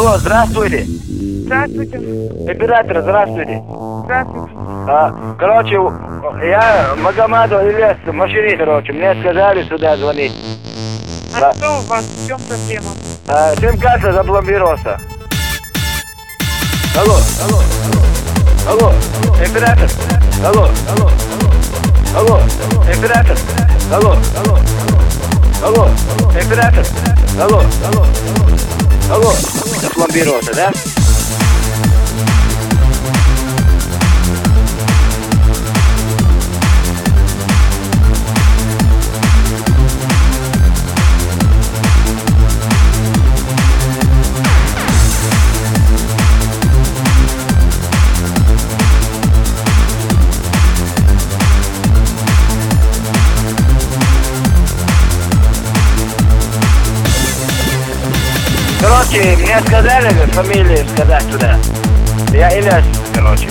Алло, здравствуйте. Здравствуйте. Оператор, здравствуйте. Здравствуйте. Короче, я Магомадов Ильяс, машинист, короче. Мне сказали сюда звонить. А что у вас? В чем проблема? Сим-карта заблокировался. Алло. Оператор. Алло. Оператор. Алло. Оператор. Алло. Заблокировался, да? Короче, мне сказали фамилию сказать туда. Я Ильяс, короче.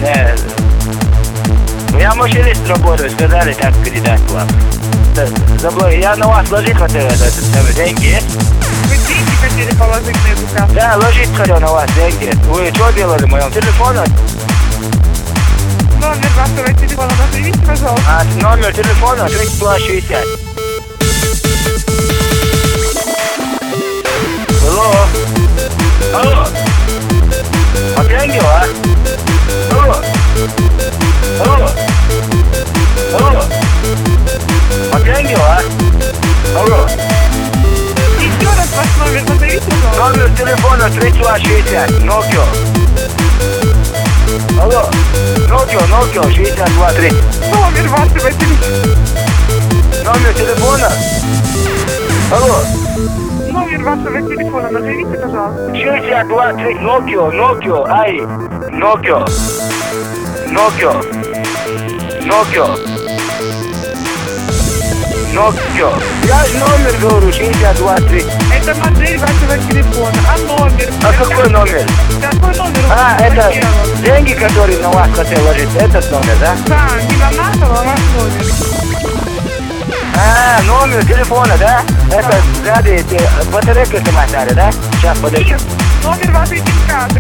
Я машинист работаю, сказали так передать вам. Я на вас ложить хотел деньги есть? Вы деньги хотели положить на эту карту? Да, ложить хотел на вас деньги. Вы что делали в моем телефоне? Номер вашего телефона назовите, пожалуйста. Номер телефона 3260. Алло. Деньги, а? Алло. Деньги, а? Алло. Еще раз ваш номер назовите, пожалуйста. Номер телефона 3260. Nokia. Алло. Nokia 62-3. Номер вашего телефона. Номер телефона? Алло. Номер вашего телефона назовите, пожалуйста. 62-3. Nokia. Ай. Nokia. Я же номер говорю, 62-3. Это модель вашего телефона. А номер? Какой номер? Какой номер? Это деньги, которые на вас хотел ложить. Этот номер, да? Да, не на нашего, а ваш номер. Номер телефона, да? Это сзади батарейка комментария, да? Сейчас, подожди. Нет, номер вашей сим-карты.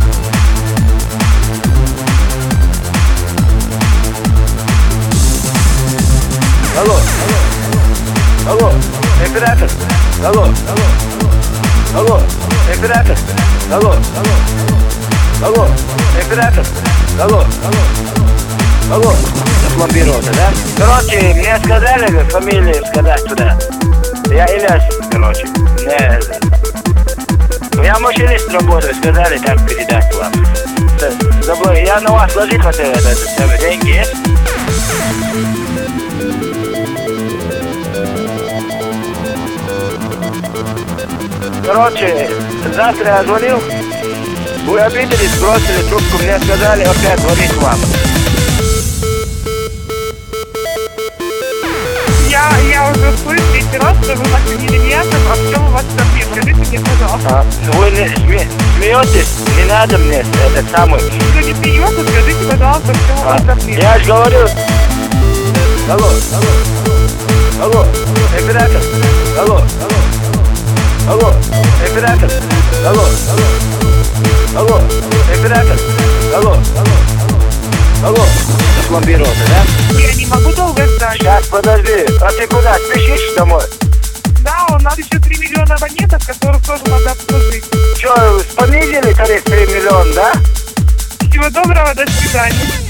Алло. Оператор. Алло. Оператор. Алло. Оператор. Алло. Заблокировался, да? Короче, мне сказали фамилию сказать туда. Я Ильяс, короче. Я машинист работаю, сказали так передать вам. Я на вас ложить хотел деньги есть? Короче, завтра я звонил, вы обиделись, бросили трубку, мне сказали опять звонить вам. Я уже слышу третий раз, что вы звонили Ильясов, а в чем у вас проблема? Скажите мне, пожалуйста. Вы смеетесь? Не надо мне этот самый. Кто не смеется, скажите, пожалуйста, в чем у вас проблема? Я же говорю. Алло. Оператор. Алло. Оператор. Алло. Оператор. Алло. Заблокировался, да? Я не могу долго ждать. Сейчас, подожди. А ты куда? Спешишь домой? Да, у нас еще 3 миллиона абонентов, которых тоже надо обслужить. Что, понизили тариф 3 миллиона, да? Всего доброго, до свидания.